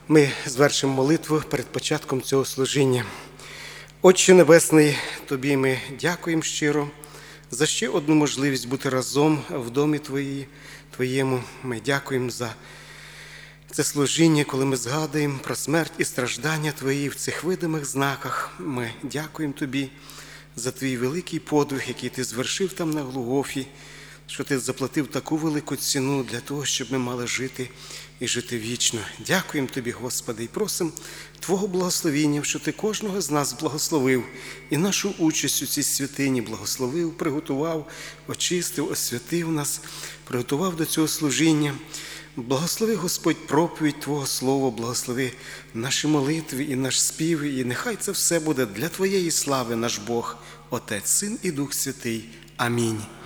Ми звершимо молитву перед початком цього служіння. Отче Небесний, Тобі ми дякуємо щиро за ще одну можливість бути разом в домі Твоєму. Ми дякуємо за це служіння, коли ми згадуємо про смерть і страждання Твої в цих видимих знаках. Ми дякуємо Тобі за Твій великий подвиг, який Ти звершив там на Голгофі, що Ти заплатив таку велику ціну для того, щоб ми мали жити і жити вічно. Дякуємо Тобі, Господи, і просимо Твого благословіння, що Ти кожного з нас благословив і нашу участь у цій святині благословив, приготував, очистив, освятив нас, приготував до цього служіння. Благослови, Господь, проповідь Твого Слова, благослови наші молитви і наш спів, і нехай це все буде для Твоєї слави, наш Бог, Отець, Син і Дух Святий. Амінь.